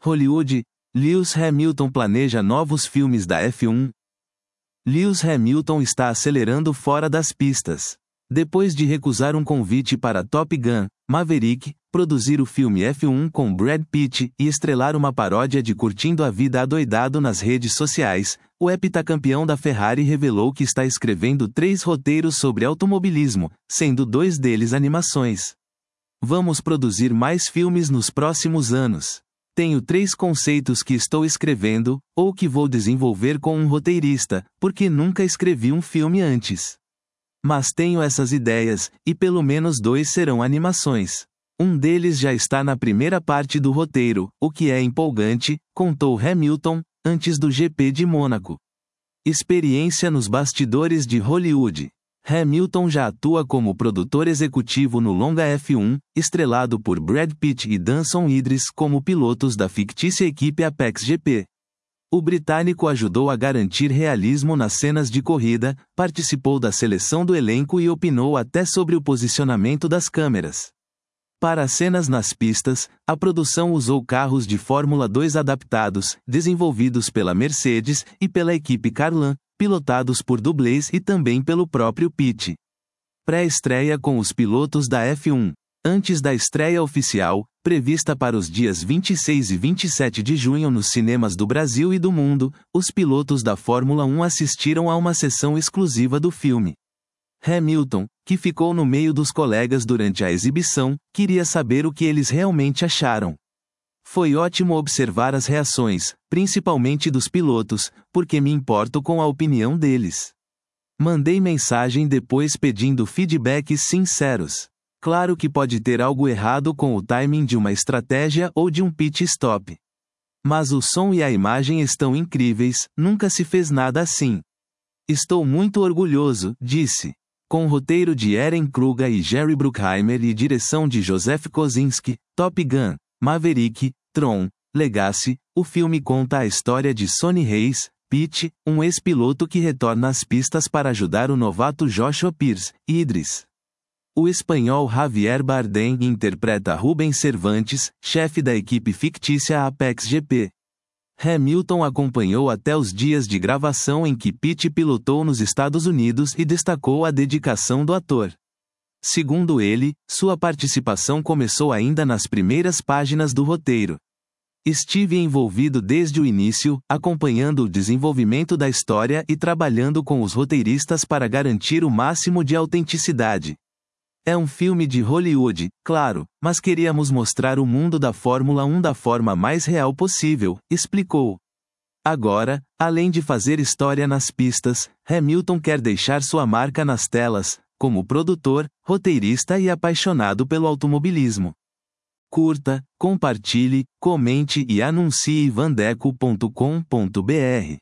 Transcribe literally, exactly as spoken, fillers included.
Hollywood, Lewis Hamilton planeja novos filmes da F um. Lewis Hamilton está acelerando fora das pistas. Depois de recusar um convite para Top Gun, Maverick, produzir o filme F um com Brad Pitt e estrelar uma paródia de Curtindo a Vida adoidado nas redes sociais, o heptacampeão da Ferrari revelou que está escrevendo três roteiros sobre automobilismo, sendo dois deles animações. Vamos produzir mais filmes nos próximos anos. Tenho três conceitos que estou escrevendo, ou que vou desenvolver com um roteirista, porque nunca escrevi um filme antes. Mas tenho essas ideias, e pelo menos dois serão animações. Um deles já está na primeira parte do roteiro, o que é empolgante, contou Hamilton, antes do G P de Mônaco. Experiência nos bastidores de Hollywood. Hamilton já atua como produtor executivo no longa F um, estrelado por Brad Pitt e Danson Idris como pilotos da fictícia equipe Apex G P. O britânico ajudou a garantir realismo nas cenas de corrida, participou da seleção do elenco e opinou até sobre o posicionamento das câmeras. Para as cenas nas pistas, a produção usou carros de Fórmula dois adaptados, desenvolvidos pela Mercedes e pela equipe Carlin, pilotados por dublês e também pelo próprio Pitt. Pré-estreia com os pilotos da F um. Antes da estreia oficial, prevista para os dias vinte e seis e vinte e sete de junho nos cinemas do Brasil e do mundo, os pilotos da Fórmula um assistiram a uma sessão exclusiva do filme. Hamilton, que ficou no meio dos colegas durante a exibição, queria saber o que eles realmente acharam. Foi ótimo observar as reações, principalmente dos pilotos, porque me importo com a opinião deles. Mandei mensagem depois pedindo feedbacks sinceros. Claro que pode ter algo errado com o timing de uma estratégia ou de um pit stop. Mas o som e a imagem estão incríveis, nunca se fez nada assim. Estou muito orgulhoso, disse. Com roteiro de Eren Kruger e Jerry Bruckheimer e direção de Joseph Kosinski, Top Gun, Maverick, Tron, Legacy, o filme conta a história de Sonny Hayes, Pitt, um ex-piloto que retorna às pistas para ajudar o novato Joshua Pierce, Idris. O espanhol Javier Bardem interpreta Rubens Cervantes, chefe da equipe fictícia Apex G P. Hamilton acompanhou até os dias de gravação em que Pitt pilotou nos Estados Unidos e destacou a dedicação do ator. Segundo ele, sua participação começou ainda nas primeiras páginas do roteiro. Estive envolvido desde o início, acompanhando o desenvolvimento da história e trabalhando com os roteiristas para garantir o máximo de autenticidade. É um filme de Hollywood, claro, mas queríamos mostrar o mundo da Fórmula um da forma mais real possível, explicou. Agora, além de fazer história nas pistas, Hamilton quer deixar sua marca nas telas, como produtor, roteirista e apaixonado pelo automobilismo. Curta, compartilhe, comente e anuncie vandeco ponto com ponto br.